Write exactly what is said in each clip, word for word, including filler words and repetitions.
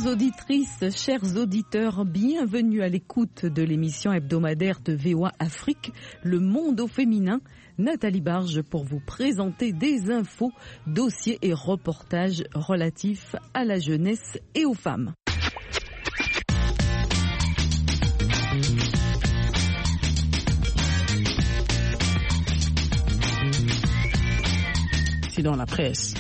auditrices, chers auditeurs, bienvenue à l'écoute de l'émission hebdomadaire de V O A Afrique, Le Monde au féminin. Nathalie Barge pour vous présenter des infos, dossiers et reportages relatifs à la jeunesse et aux femmes. C'est dans la presse.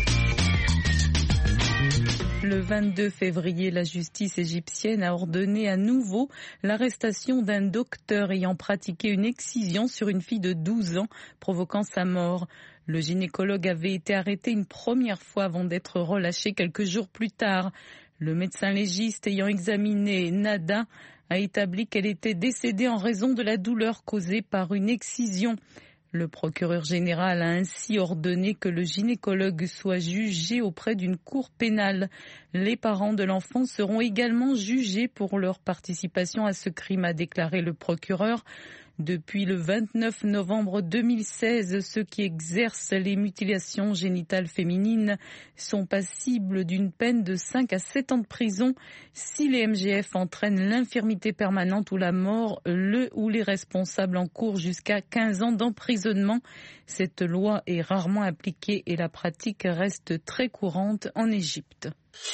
Le vingt-deux février, la justice égyptienne a ordonné à nouveau l'arrestation d'un docteur ayant pratiqué une excision sur une fille de douze ans, provoquant sa mort. Le gynécologue avait été arrêté une première fois avant d'être relâché quelques jours plus tard. Le médecin légiste ayant examiné Nada a établi qu'elle était décédée en raison de la douleur causée par une excision. Le procureur général a ainsi ordonné que le gynécologue soit jugé auprès d'une cour pénale. Les parents de l'enfant seront également jugés pour leur participation à ce crime, a déclaré le procureur. Depuis le vingt-neuf novembre deux mille seize, ceux qui exercent les mutilations génitales féminines sont passibles d'une peine de cinq à sept ans de prison. Si les M G F entraînent l'infirmité permanente ou la mort, le ou les responsables encourent jusqu'à quinze ans d'emprisonnement. Cette loi est rarement appliquée et la pratique reste très courante en Égypte.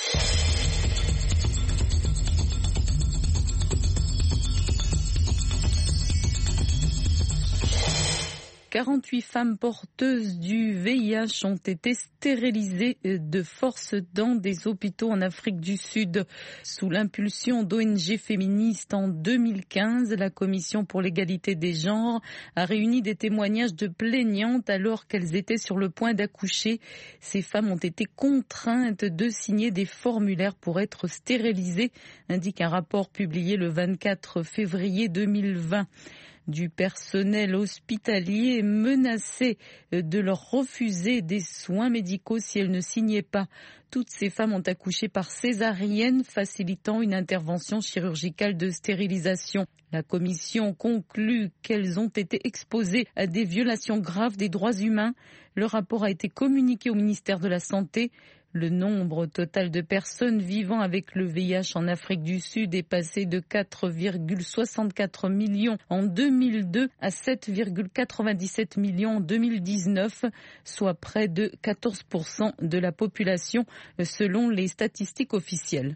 quarante-huit femmes porteuses du V I H ont été stérilisées de force dans des hôpitaux en Afrique du Sud. Sous l'impulsion d'O N G féministes en deux mille quinze, la Commission pour l'égalité des genres a réuni des témoignages de plaignantes alors qu'elles étaient sur le point d'accoucher. Ces femmes ont été contraintes de signer des formulaires pour être stérilisées, indique un rapport publié le vingt-quatre février deux mille vingt. Du personnel hospitalier menacé de leur refuser des soins médicaux si elles ne signaient pas. Toutes ces femmes ont accouché par césarienne, facilitant une intervention chirurgicale de stérilisation. La commission conclut qu'elles ont été exposées à des violations graves des droits humains. Le rapport a été communiqué au ministère de la Santé. Le nombre total de personnes vivant avec le V I H en Afrique du Sud est passé de quatre virgule soixante-quatre millions en deux mille deux à sept virgule quatre-vingt-dix-sept millions en deux mille dix-neuf, soit près de quatorze pour cent de la population selon les statistiques officielles.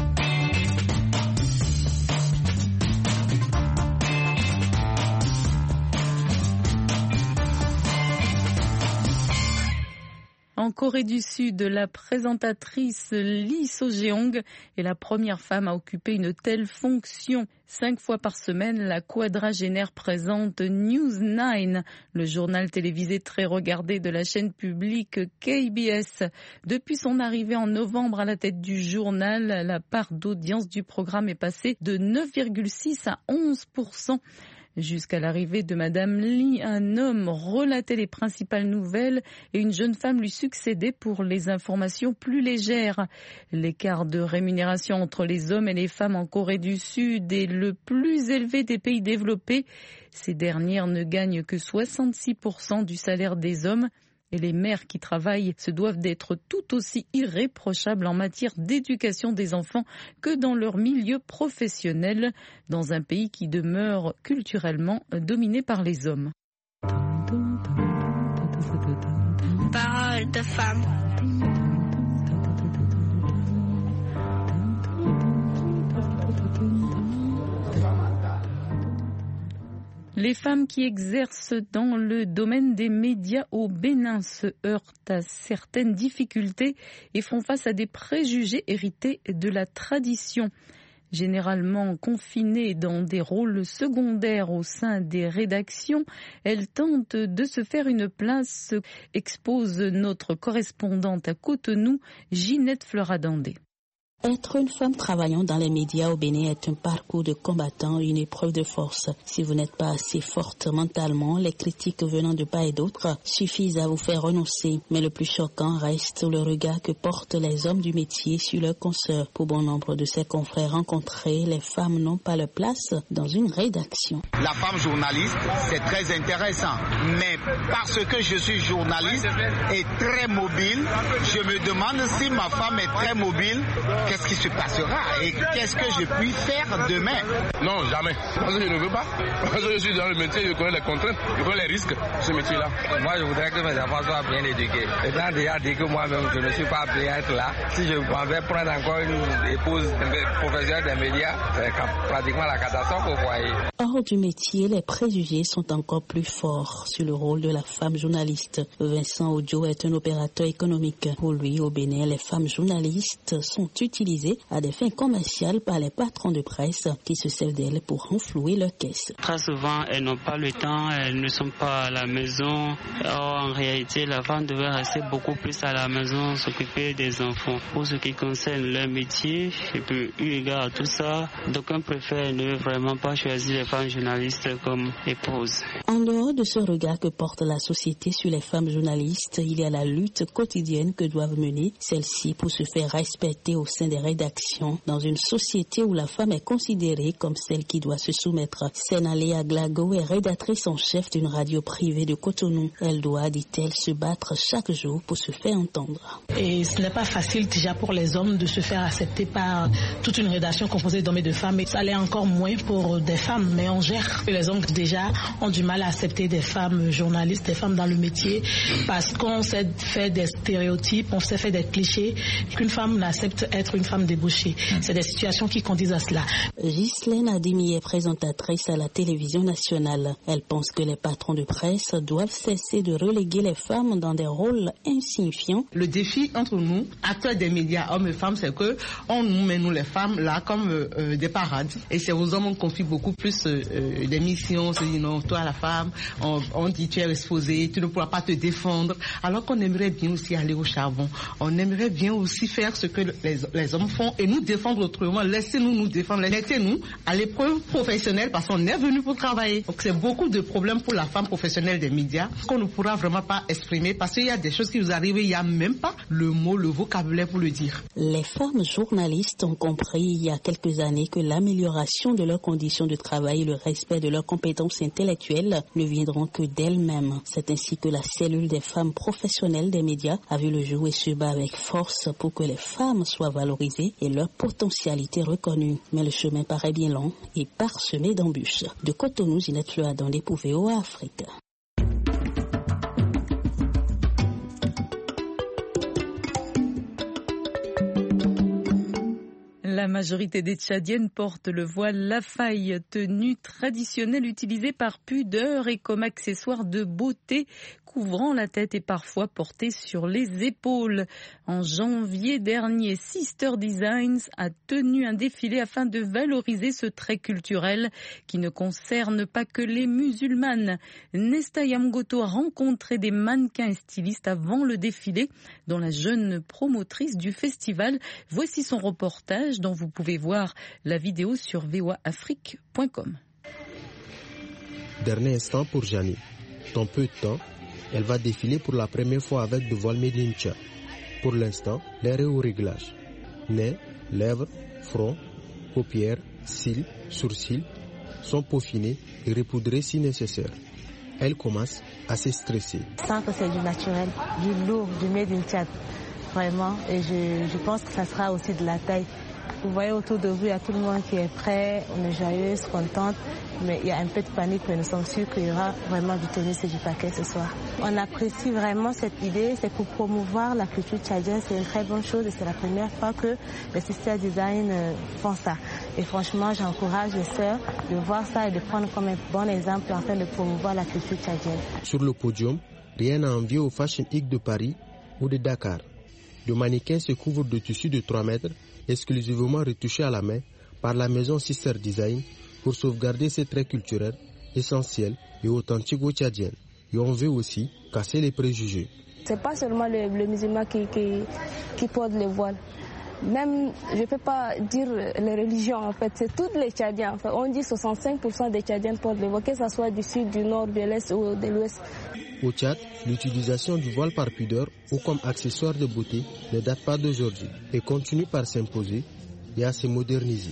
En Corée du Sud, la présentatrice Lee So-jeong est la première femme à occuper une telle fonction. Cinq fois par semaine, la quadragénaire présente News neuf, le journal télévisé très regardé de la chaîne publique K B S. Depuis son arrivée en novembre à la tête du journal, la part d'audience du programme est passée de neuf virgule six à onze pour cent. Jusqu'à l'arrivée de Madame Lee, un homme relatait les principales nouvelles et une jeune femme lui succédait pour les informations plus légères. L'écart de rémunération entre les hommes et les femmes en Corée du Sud est le plus élevé des pays développés. Ces dernières ne gagnent que soixante-six pour cent du salaire des hommes. Et les mères qui travaillent se doivent d'être tout aussi irréprochables en matière d'éducation des enfants que dans leur milieu professionnel, dans un pays qui demeure culturellement dominé par les hommes. Parole de femme. Les femmes qui exercent dans le domaine des médias au Bénin se heurtent à certaines difficultés et font face à des préjugés hérités de la tradition. Généralement confinées dans des rôles secondaires au sein des rédactions, elles tentent de se faire une place, expose notre correspondante à Cotonou, Ginette Fleuradandé. Être une femme travaillant dans les médias au Bénin est un parcours de combattant, une épreuve de force. Si vous n'êtes pas assez forte mentalement, les critiques venant de part et d'autre suffisent à vous faire renoncer. Mais le plus choquant reste le regard que portent les hommes du métier sur leurs consoeurs. Pour bon nombre de ses confrères rencontrés, les femmes n'ont pas leur place dans une rédaction. La femme journaliste, c'est très intéressant. Mais parce que je suis journaliste et très mobile, je me demande si ma femme est très mobile qu'est-ce qui se passera et qu'est-ce que je puis faire demain? Non, jamais. Parce que je ne veux pas. Parce que je suis dans le métier, je connais les contraintes, je connais les risques de ce métier-là. Moi, je voudrais que mes enfants soient bien éduqués. Étant déjà dit que moi-même, je ne suis pas appelé à être là. Si je m'en vais prendre encore une épouse professionnelle des médias, c'est pratiquement la catastrophe au foyer. Hors du métier, les préjugés sont encore plus forts sur le rôle de la femme journaliste. Vincent Ojo est un opérateur économique. Pour lui, au Bénin, les femmes journalistes sont utilisées à des fins commerciales par les patrons de presse qui se servent d'elles pour renflouer leurs caisses. Très souvent, elles n'ont pas le temps, elles ne sont pas à la maison. Or, en réalité, la femme devait rester beaucoup plus à la maison, s'occuper des enfants. Pour ce qui concerne leur métier, et puis eu égard à tout ça, d'aucuns préfèrent ne vraiment pas choisir les femmes journalistes comme épouses. En dehors de ce regard que porte la société sur les femmes journalistes, il y a la lutte quotidienne que doivent mener celles-ci pour se faire respecter au sein des rédactions dans une société où la femme est considérée comme celle qui doit se soumettre. Senale Aglago est rédactrice en chef d'une radio privée de Cotonou. Elle doit, dit-elle, se battre chaque jour pour se faire entendre. Et ce n'est pas facile déjà pour les hommes de se faire accepter par toute une rédaction composée d'hommes et de femmes. Et ça l'est encore moins pour des femmes, mais on gère. Les hommes déjà ont du mal à accepter des femmes journalistes, des femmes dans le métier, parce qu'on s'est fait des stéréotypes, on s'est fait des clichés, qu'une femme n'accepte être une femme débauchée. C'est des situations qui conduisent à cela. Ghislaine Adimi est présentatrice à la télévision nationale. Elle pense que les patrons de presse doivent cesser de reléguer les femmes dans des rôles insignifiants. Le défi entre nous, acteurs des médias, hommes et femmes, c'est que on nous met, nous les femmes, là, comme euh, des parades. Et c'est aux hommes qu'on confie beaucoup plus euh, des missions. C'est dit non, toi la femme, on, on dit tu es exposée, tu ne pourras pas te défendre. Alors qu'on aimerait bien aussi aller au charbon. On aimerait bien aussi faire ce que les, les hommes font et nous défendre autrement. Laissez-nous nous défendre. Laissez-nous à l'épreuve professionnelle parce qu'on est venu pour travailler. Donc c'est beaucoup de problèmes pour la femme professionnelle des médias qu'on ne pourra vraiment pas exprimer parce qu'il y a des choses qui nous arrivent et il n'y a même pas le mot, le vocabulaire pour le dire. Les femmes journalistes ont compris il y a quelques années que l'amélioration de leurs conditions de travail et le respect de leurs compétences intellectuelles ne viendront que d'elles-mêmes. C'est ainsi que la cellule des femmes professionnelles des médias a vu le jour et se bat avec force pour que les femmes soient valorisées et leur potentialité reconnue. Mais le chemin paraît bien long et parsemé d'embûches. De Cotonou, Ginette Fleur dans des P O A Afrique. La majorité des Tchadiennes portent le voile lafaille, tenue traditionnelle utilisée par pudeur et comme accessoire de beauté, couvrant la tête et parfois portée sur les épaules. En janvier dernier, Sister Designs a tenu un défilé afin de valoriser ce trait culturel qui ne concerne pas que les musulmanes. Nesta Yamgoto a rencontré des mannequins et stylistes avant le défilé, dont la jeune promotrice du festival. Voici son reportage dont vous pouvez voir la vidéo sur v o a afrique point com. Dernier instant pour Jani. Dans peu de temps, elle va défiler pour la première fois avec de voile made in Tchad. Pour l'instant, l'air est au réglage. Nez, lèvres, front, paupières, cils, sourcils sont peaufinés et repoudrés si nécessaire. Elle commence à se stresser. Je sens que c'est du naturel, du lourd, du made in Tchad. Vraiment, et je, je pense que ça sera aussi de la taille. Vous voyez autour de vous, il y a tout le monde qui est prêt, on est joyeuse, contente, mais il y a un peu de panique, mais nous sommes sûrs qu'il y aura vraiment du tonus et du paquet ce soir. On apprécie vraiment cette idée, c'est pour promouvoir la culture tchadienne, c'est une très bonne chose et c'est la première fois que les Sister Design font ça. Et franchement, j'encourage les sœurs de voir ça et de prendre comme un bon exemple afin de promouvoir la culture tchadienne. Sur le podium, rien à envier au Fashion Week de Paris ou de Dakar. Le mannequin se couvre de tissu de trois mètres, exclusivement retouché à la main par la maison Sister Design pour sauvegarder ces traits culturels essentiels et authentiques aux Tchadiennes. Et on veut aussi casser les préjugés. C'est pas seulement le, le musulman qui, qui, qui porte le voile. Même, je ne peux pas dire les religions en fait, c'est toutes les Tchadiens. En fait. On dit soixante-cinq pour cent des Tchadiens portent le voile, que ce soit du sud, du nord, de l'est ou de l'ouest. Au Tchad, l'utilisation du voile par pudeur ou comme accessoire de beauté ne date pas d'aujourd'hui et continue par s'imposer et à se moderniser.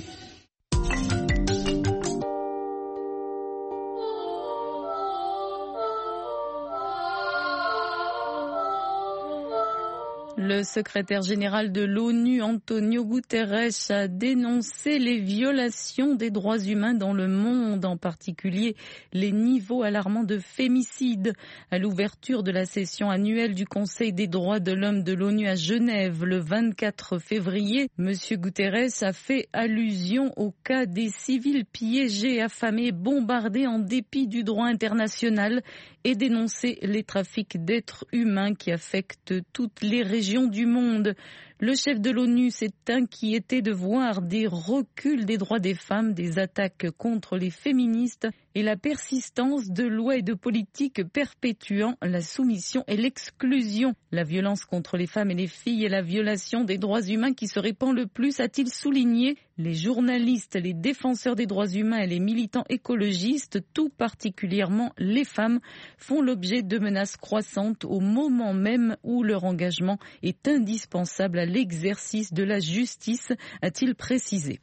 Le secrétaire général de l'ONU, Antonio Guterres, a dénoncé les violations des droits humains dans le monde, en particulier les niveaux alarmants de fémicide. À l'ouverture de la session annuelle du Conseil des droits de l'homme de l'ONU à Genève le vingt-quatre février, M. Guterres a fait allusion au cas des civils piégés, affamés, bombardés en dépit du droit international et dénoncé les trafics d'êtres humains qui affectent toutes les régions du monde. Le chef de l'ONU s'est inquiété de voir des reculs des droits des femmes, des attaques contre les féministes et la persistance de lois et de politiques perpétuant la soumission et l'exclusion. La violence contre les femmes et les filles et la violation des droits humains qui se répand le plus, a-t-il souligné. Les journalistes, les défenseurs des droits humains et les militants écologistes, tout particulièrement les femmes, font l'objet de menaces croissantes au moment même où leur engagement est indispensable à l'exercice de la justice, a-t-il précisé.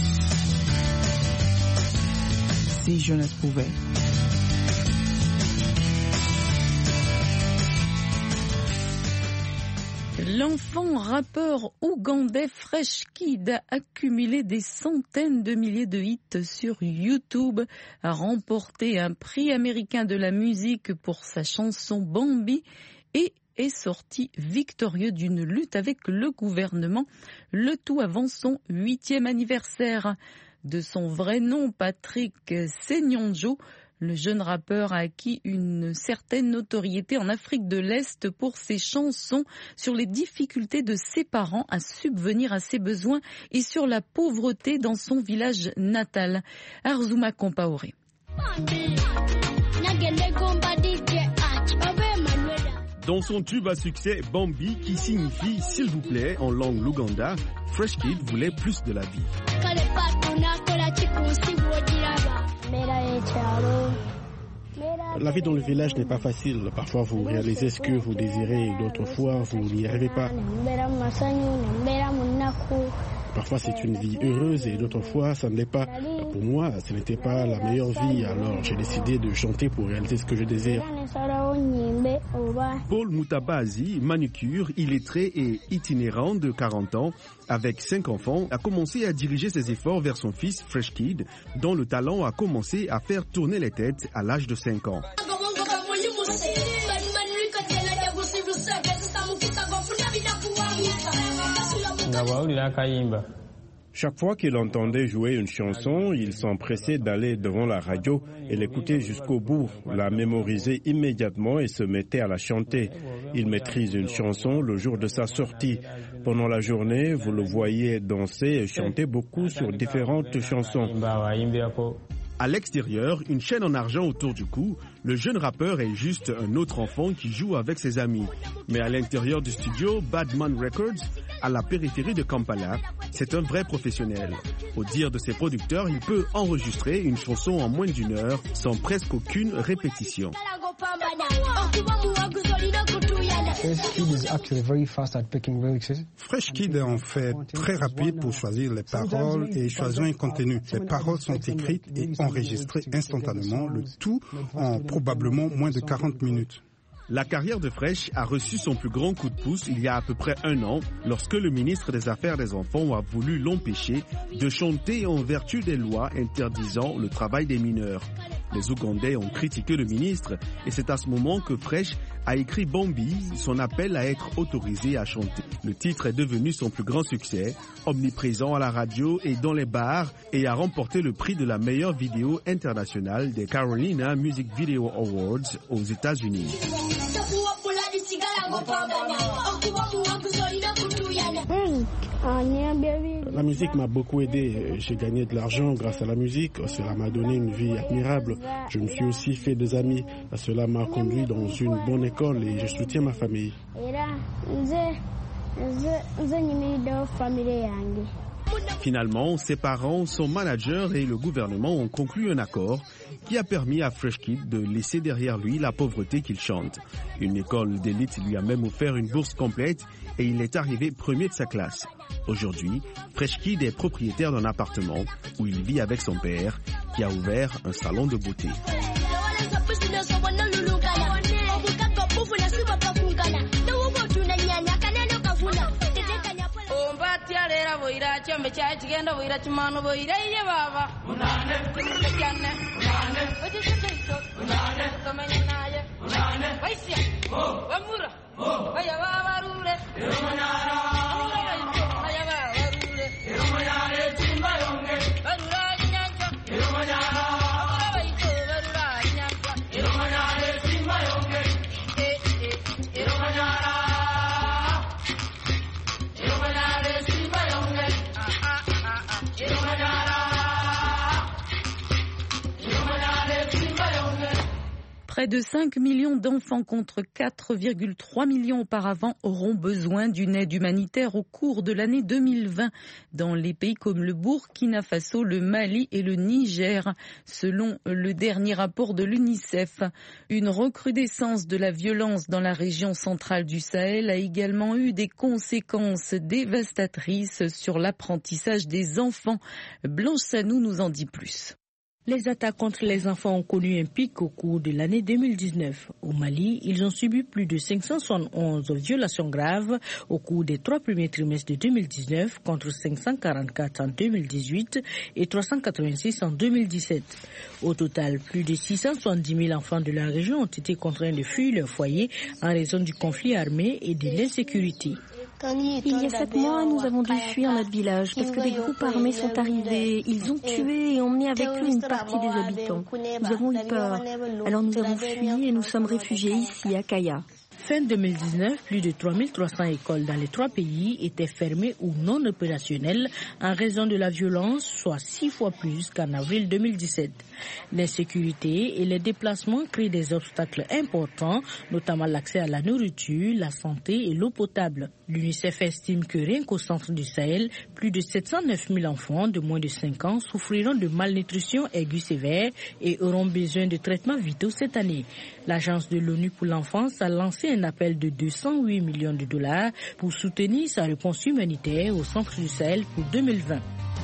Si jeunesse pouvait. L'enfant rappeur ougandais Fresh Kid a accumulé des centaines de milliers de hits sur YouTube, a remporté un prix américain de la musique pour sa chanson Bambi et est sorti victorieux d'une lutte avec le gouvernement, le tout avant son huitième anniversaire. De son vrai nom, Patrick Senyonjo, le jeune rappeur a acquis une certaine notoriété en Afrique de l'Est pour ses chansons sur les difficultés de ses parents à subvenir à ses besoins et sur la pauvreté dans son village natal. Arzuma Compaoré. Dans son tube à succès Bambi, qui signifie « s'il vous plaît » en langue Luganda, Fresh Kid voulait plus de la vie. La vie dans le village n'est pas facile. Parfois vous réalisez ce que vous désirez et d'autres fois vous n'y arrivez pas. Parfois c'est une vie heureuse et d'autres fois ça ne l'est pas. Pour moi, ce n'était pas la meilleure vie, alors j'ai décidé de chanter pour réaliser ce que je désire. Paul Mutabazi, manucure, illettré et itinérant de quarante ans, avec cinq enfants, a commencé à diriger ses efforts vers son fils Fresh Kid, dont le talent a commencé à faire tourner les têtes à l'âge de cinq ans. Chaque fois qu'il entendait jouer une chanson, il s'empressait d'aller devant la radio et l'écouter jusqu'au bout, la mémoriser immédiatement et se mettait à la chanter. Il maîtrise une chanson le jour de sa sortie. Pendant la journée, vous le voyez danser et chanter beaucoup sur différentes chansons. À l'extérieur, une chaîne en argent autour du cou, le jeune rappeur est juste un autre enfant qui joue avec ses amis. Mais à l'intérieur du studio Badman Records, à la périphérie de Kampala, c'est un vrai professionnel. Au dire de ses producteurs, il peut enregistrer une chanson en moins d'une heure sans presque aucune répétition. Fresh Kid est en fait très rapide pour choisir les paroles et choisir un contenu. Les paroles sont écrites et enregistrées instantanément, le tout en probablement moins de quarante minutes. La carrière de Fresh a reçu son plus grand coup de pouce il y a à peu près un an, lorsque le ministre des Affaires des Enfants a voulu l'empêcher de chanter en vertu des lois interdisant le travail des mineurs. Les Ougandais ont critiqué le ministre et c'est à ce moment que Fresh a écrit Bambi, son appel à être autorisé à chanter. Le titre est devenu son plus grand succès, omniprésent à la radio et dans les bars, et a remporté le prix de la meilleure vidéo internationale des Carolina Music Video Awards aux États-Unis. La musique m'a beaucoup aidé. J'ai gagné de l'argent grâce à la musique. Cela m'a donné une vie admirable. Je me suis aussi fait des amis. Cela m'a conduit dans une bonne école et je soutiens ma famille. Finalement, ses parents, son manager et le gouvernement ont conclu un accord qui a permis à Fresh Kid de laisser derrière lui la pauvreté qu'il chante. Une école d'élite lui a même offert une bourse complète et il est arrivé premier de sa classe. Aujourd'hui, Fresh Kid est propriétaire d'un appartement où il vit avec son père qui a ouvert un salon de beauté. Près de cinq millions d'enfants contre quatre virgule trois millions auparavant auront besoin d'une aide humanitaire au cours de l'année deux mille vingt dans les pays comme le Burkina Faso, le Mali et le Niger, selon le dernier rapport de l'UNICEF. Une recrudescence de la violence dans la région centrale du Sahel a également eu des conséquences dévastatrices sur l'apprentissage des enfants. Blanche Sanou nous en dit plus. Les attaques contre les enfants ont connu un pic au cours de l'année deux mille dix-neuf. Au Mali, ils ont subi plus de cinq cent soixante et onze violations graves au cours des trois premiers trimestres de deux mille dix-neuf contre cinq cent quarante-quatre en deux mille dix-huit et trois cent quatre-vingt-six en deux mille dix-sept. Au total, plus de six cent soixante-dix mille enfants de la région ont été contraints de fuir leur foyer en raison du conflit armé et de l'insécurité. Il y a sept mois, nous avons dû fuir notre village parce que des groupes armés sont arrivés. Ils ont tué et emmené avec eux une partie des habitants. Nous avons eu peur. Alors nous avons fui et nous sommes réfugiés ici à Kaya. Fin deux mille dix-neuf, plus de trois mille trois cents écoles dans les trois pays étaient fermées ou non opérationnelles en raison de la violence, soit six fois plus qu'en avril deux mille dix-sept. L'insécurité et les déplacements créent des obstacles importants, notamment l'accès à la nourriture, la santé et l'eau potable. L'UNICEF estime que rien qu'au centre du Sahel, plus de sept cent neuf mille enfants de moins de cinq ans souffriront de malnutrition aiguë sévère et auront besoin de traitements vitaux cette année. L'Agence de l'ONU pour l'enfance a lancé un appel de deux cent huit millions de dollars pour soutenir sa réponse humanitaire au centre du Sahel pour deux mille vingt.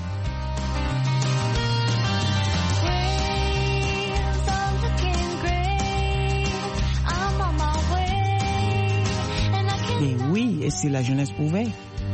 Et oui, et si la jeunesse pouvait.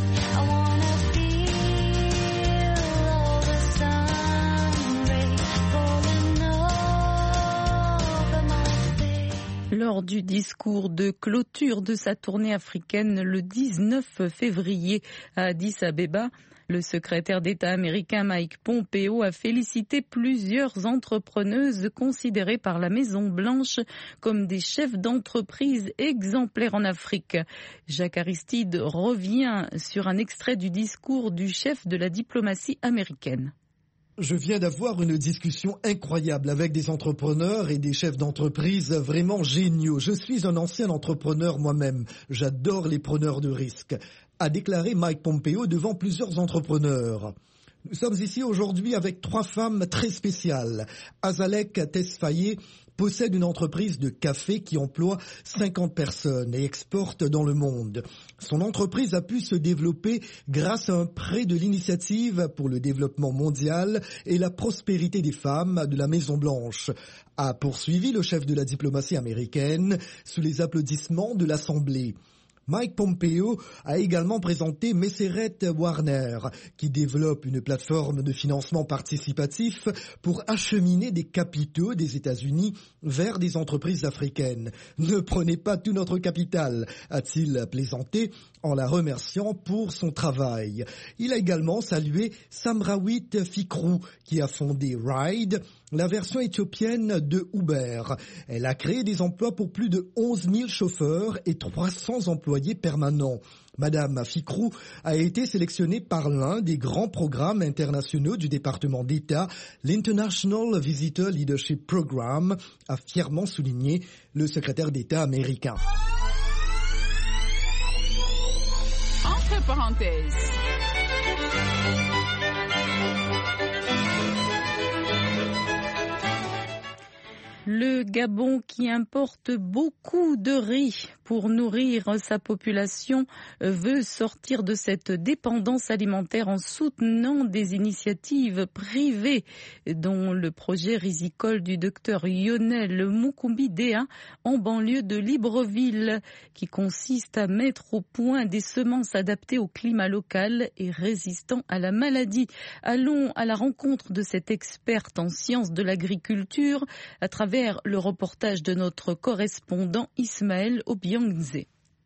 Lors du discours de clôture de sa tournée africaine le dix-neuf février à Addis Abeba, le secrétaire d'État américain Mike Pompeo a félicité plusieurs entrepreneuses considérées par la Maison-Blanche comme des chefs d'entreprise exemplaires en Afrique. Jacques Aristide revient sur un extrait du discours du chef de la diplomatie américaine. Je viens d'avoir une discussion incroyable avec des entrepreneurs et des chefs d'entreprise vraiment géniaux. Je suis un ancien entrepreneur moi-même. J'adore les preneurs de risques, a déclaré Mike Pompeo devant plusieurs entrepreneurs. Nous sommes ici aujourd'hui avec trois femmes très spéciales. Azalek Tesfaye possède une entreprise de café qui emploie cinquante personnes et exporte dans le monde. Son entreprise a pu se développer grâce à un prêt de l'Initiative pour le développement mondial et la prospérité des femmes de la Maison-Blanche, a poursuivi le chef de la diplomatie américaine sous les applaudissements de l'Assemblée. Mike Pompeo a également présenté Messeret Warner, qui développe une plateforme de financement participatif pour acheminer des capitaux des États-Unis vers des entreprises africaines. Ne prenez pas tout notre capital, a-t-il plaisanté en la remerciant pour son travail. Il a également salué Samrawit Fikrou, qui a fondé Ride, la version éthiopienne de Uber. Elle a créé des emplois pour plus de onze mille chauffeurs et trois cents employés permanents. Madame Fikrou a été sélectionnée par l'un des grands programmes internationaux du département d'État, l'International Visitor Leadership Program, a fièrement souligné le secrétaire d'État américain. Entre parenthèses. Le Gabon, qui importe beaucoup de riz pour nourrir sa population, veut sortir de cette dépendance alimentaire en soutenant des initiatives privées, dont le projet risicole du docteur Lionel Mukumbidea en banlieue de Libreville, qui consiste à mettre au point des semences adaptées au climat local et résistant à la maladie. Allons à la rencontre de cette experte en sciences de l'agriculture à travers le reportage de notre correspondant Ismaël Obiangze.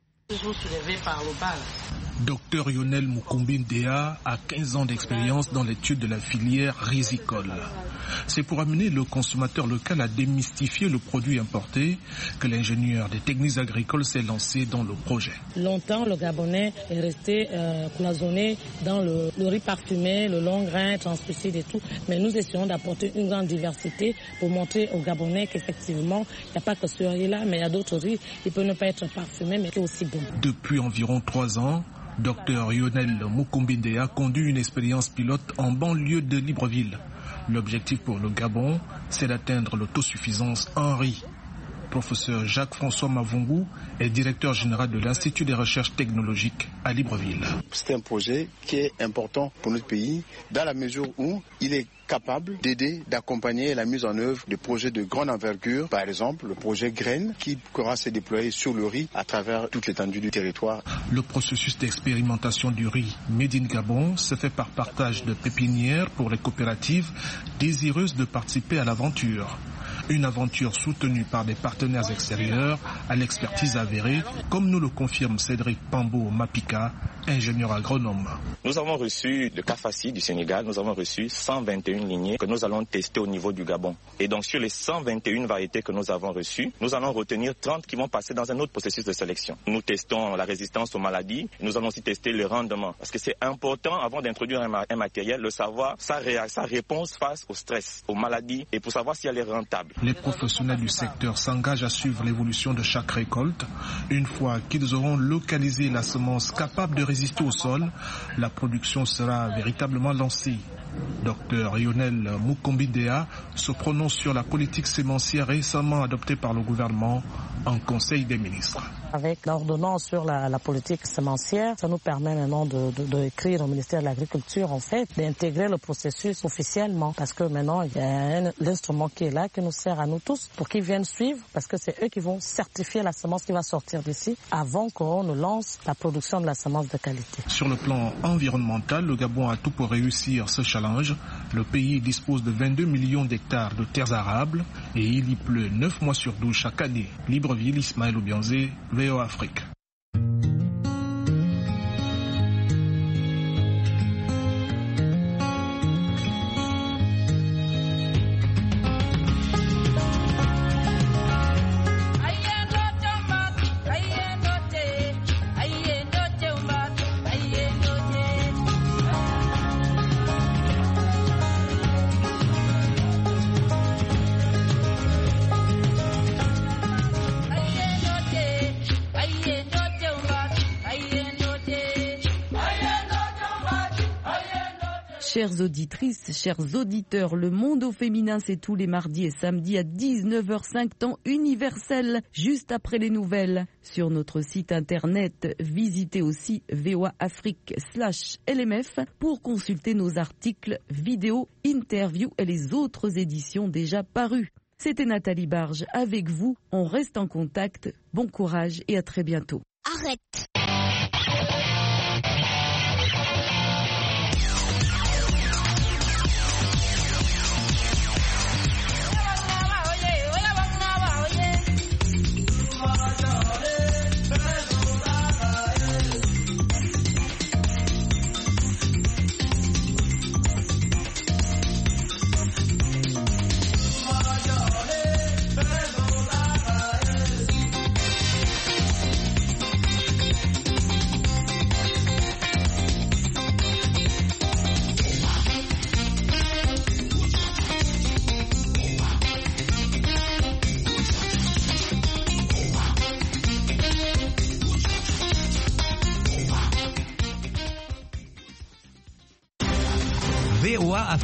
Docteur Lionel Mukumbidea a quinze ans d'expérience dans l'étude de la filière risicole. C'est pour amener le consommateur local à démystifier le produit importé que l'ingénieur des techniques agricoles s'est lancé dans le projet. Longtemps, le Gabonais est resté euh, cloisonné dans le, le riz parfumé, le long grain, translucide et tout. Mais nous essayons d'apporter une grande diversité pour montrer aux Gabonais qu'effectivement, il n'y a pas que ce riz-là, mais il y a d'autres riz. Il peut ne pas être parfumé, mais qui est aussi bon. Depuis environ trois ans, Docteur Lionel Mukumbidea conduit une expérience pilote en banlieue de Libreville. L'objectif pour le Gabon, c'est d'atteindre l'autosuffisance en riz. Professeur Jacques-François Mavungu est directeur général de l'Institut des recherches technologiques à Libreville. C'est un projet qui est important pour notre pays dans la mesure où il est capable d'aider, d'accompagner la mise en œuvre de projets de grande envergure, par exemple le projet Graines qui pourra se déployer sur le riz à travers toute l'étendue du territoire. Le processus d'expérimentation du riz Made in Gabon se fait par partage de pépinières pour les coopératives désireuses de participer à l'aventure. Une aventure soutenue par des partenaires extérieurs à l'expertise avérée, comme nous le confirme Cédric Pambo Mapika, ingénieur agronome. Nous avons reçu le Kafassi du Sénégal, nous avons reçu cent vingt et une lignées que nous allons tester au niveau du Gabon. Et donc sur les cent vingt et une variétés que nous avons reçues, nous allons retenir trente qui vont passer dans un autre processus de sélection. Nous testons la résistance aux maladies, nous allons aussi tester le rendement. Parce que c'est important, avant d'introduire un, ma- un matériel, de savoir sa, ré- sa réponse face au stress, aux maladies, et pour savoir si elle est rentable. Les professionnels du secteur s'engagent à suivre l'évolution de chaque récolte. Une fois qu'ils auront localisé la semence capable de résister au sol, la production sera véritablement lancée. Docteur Lionel Mukumbidea se prononce sur la politique sémencière récemment adoptée par le gouvernement en Conseil des ministres. Avec l'ordonnance sur la, la politique sémencière, ça nous permet maintenant de, de, de écrire au ministère de l'Agriculture, en fait, d'intégrer le processus officiellement. Parce que maintenant, il y a un, l'instrument qui est là, qui nous sert à nous tous, pour qu'ils viennent suivre, parce que c'est eux qui vont certifier la semence qui va sortir d'ici, avant qu'on ne lance la production de la semence de qualité. Sur le plan environnemental, le Gabon a tout pour réussir ce challenge. Le pays dispose de vingt-deux millions d'hectares de terres arables et il y pleut neuf mois sur douze chaque année. Libreville, Ismaël Obiangze, V O Afrique. Chères auditrices, chers auditeurs, le monde au féminin, c'est tous les mardis et samedis à dix-neuf heures cinq, temps universel, juste après les nouvelles. Sur notre site internet, visitez aussi V O A Afrique slash L M F pour consulter nos articles, vidéos, interviews et les autres éditions déjà parues. C'était Nathalie Barge avec vous. On reste en contact. Bon courage et à très bientôt. Arrête!